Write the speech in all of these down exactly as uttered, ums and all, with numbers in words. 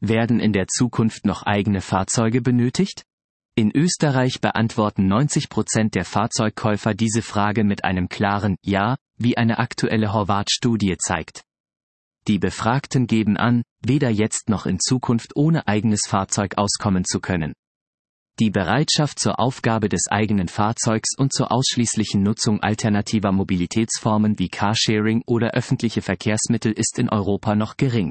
Werden in der Zukunft noch eigene Fahrzeuge benötigt? In Österreich beantworten neunzig Prozent der Fahrzeugkäufer diese Frage mit einem klaren Ja, wie eine aktuelle Horvath-Studie zeigt. Die Befragten geben an, weder jetzt noch in Zukunft ohne eigenes Fahrzeug auskommen zu können. Die Bereitschaft zur Aufgabe des eigenen Fahrzeugs und zur ausschließlichen Nutzung alternativer Mobilitätsformen wie Carsharing oder öffentliche Verkehrsmittel ist in Europa noch gering.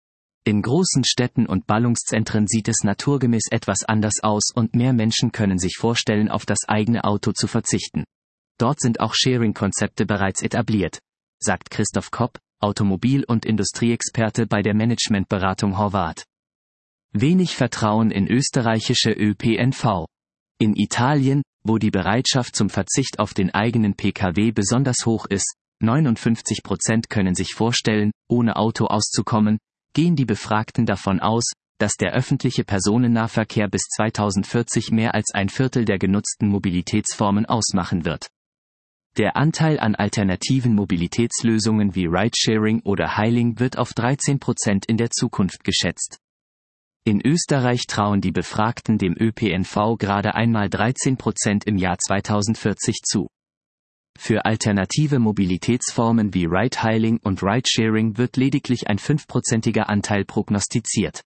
In großen Städten und Ballungszentren sieht es naturgemäß etwas anders aus und mehr Menschen können sich vorstellen, auf das eigene Auto zu verzichten. Dort sind auch Sharing-Konzepte bereits etabliert, sagt Christoph Kopp, Automobil- und Industrieexperte bei der Managementberatung Horvath. Wenig Vertrauen in österreichische Ö P N V. In Italien, wo die Bereitschaft zum Verzicht auf den eigenen P K W besonders hoch ist, neunundfünfzig Prozent können sich vorstellen, ohne Auto auszukommen, gehen die Befragten davon aus, dass der öffentliche Personennahverkehr bis zweitausendvierzig mehr als ein Viertel der genutzten Mobilitätsformen ausmachen wird. Der Anteil an alternativen Mobilitätslösungen wie Ridesharing oder Hailing wird auf dreizehn Prozent in der Zukunft geschätzt. In Österreich trauen die Befragten dem Ö P N V gerade einmal dreizehn Prozent im Jahr zweitausendvierzig zu. Für alternative Mobilitätsformen wie Ride-Hailing und Ridesharing wird lediglich ein fünfprozentiger Anteil prognostiziert.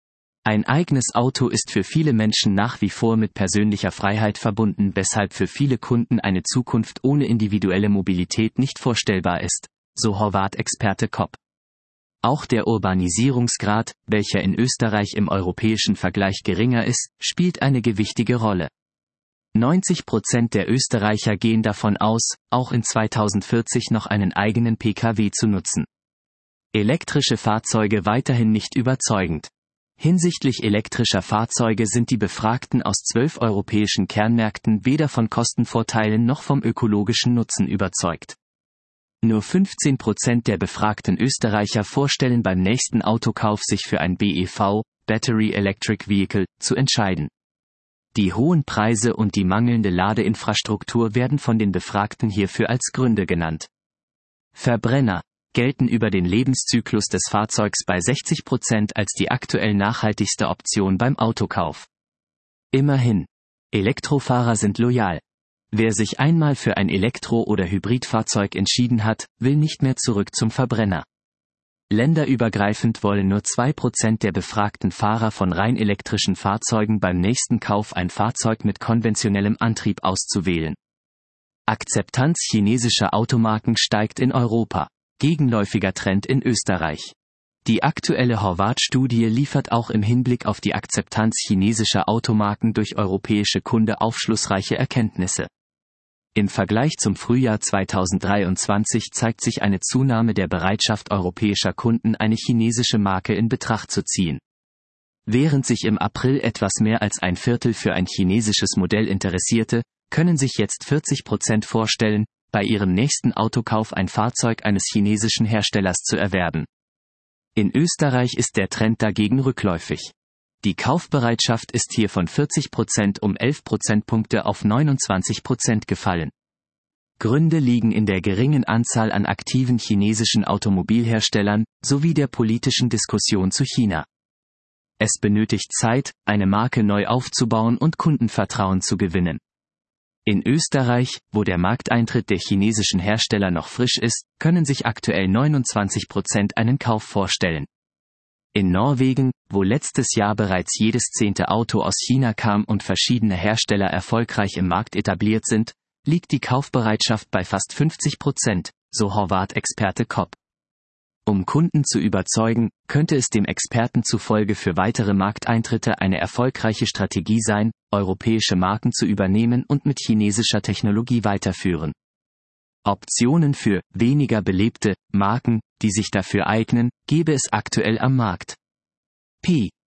Ein eigenes Auto ist für viele Menschen nach wie vor mit persönlicher Freiheit verbunden, weshalb für viele Kunden eine Zukunft ohne individuelle Mobilität nicht vorstellbar ist, so Horvath-Experte Kopp. Auch der Urbanisierungsgrad, welcher in Österreich im europäischen Vergleich geringer ist, spielt eine gewichtige Rolle. neunzig Prozent der Österreicher gehen davon aus, auch in zweitausendvierzig noch einen eigenen P K W zu nutzen. Elektrische Fahrzeuge weiterhin nicht überzeugend. Hinsichtlich elektrischer Fahrzeuge sind die Befragten aus zwölf europäischen Kernmärkten weder von Kostenvorteilen noch vom ökologischen Nutzen überzeugt. Nur fünfzehn Prozent der befragten Österreicher vorstellen beim nächsten Autokauf sich für ein B E V, Battery Electric Vehicle, zu entscheiden. Die hohen Preise und die mangelnde Ladeinfrastruktur werden von den Befragten hierfür als Gründe genannt. Verbrenner gelten über den Lebenszyklus des Fahrzeugs bei sechzig Prozent als die aktuell nachhaltigste Option beim Autokauf. Immerhin, Elektrofahrer sind loyal. Wer sich einmal für ein Elektro- oder Hybridfahrzeug entschieden hat, will nicht mehr zurück zum Verbrenner. Länderübergreifend wollen nur zwei Prozent der befragten Fahrer von rein elektrischen Fahrzeugen beim nächsten Kauf ein Fahrzeug mit konventionellem Antrieb auszuwählen. Akzeptanz chinesischer Automarken steigt in Europa. Gegenläufiger Trend in Österreich. Die aktuelle Horvath-Studie liefert auch im Hinblick auf die Akzeptanz chinesischer Automarken durch europäische Kunden aufschlussreiche Erkenntnisse. Im Vergleich zum Frühjahr zweitausenddreiundzwanzig zeigt sich eine Zunahme der Bereitschaft europäischer Kunden, eine chinesische Marke in Betracht zu ziehen. Während sich im April etwas mehr als ein Viertel für ein chinesisches Modell interessierte, können sich jetzt vierzig Prozent vorstellen, bei ihrem nächsten Autokauf ein Fahrzeug eines chinesischen Herstellers zu erwerben. In Österreich ist der Trend dagegen rückläufig. Die Kaufbereitschaft ist hier von vierzig Prozent um elf Prozentpunkte auf neunundzwanzig Prozent gefallen. Gründe liegen in der geringen Anzahl an aktiven chinesischen Automobilherstellern sowie der politischen Diskussion zu China. Es benötigt Zeit, eine Marke neu aufzubauen und Kundenvertrauen zu gewinnen. In Österreich, wo der Markteintritt der chinesischen Hersteller noch frisch ist, können sich aktuell neunundzwanzig Prozent einen Kauf vorstellen. In Norwegen, wo letztes Jahr bereits jedes zehnte Auto aus China kam und verschiedene Hersteller erfolgreich im Markt etabliert sind, liegt die Kaufbereitschaft bei fast fünfzig Prozent, so Horvath-Experte Kopp. Um Kunden zu überzeugen, könnte es dem Experten zufolge für weitere Markteintritte eine erfolgreiche Strategie sein, europäische Marken zu übernehmen und mit chinesischer Technologie weiterführen. Optionen für weniger belebte Marken, die sich dafür eignen, gäbe es aktuell am Markt. P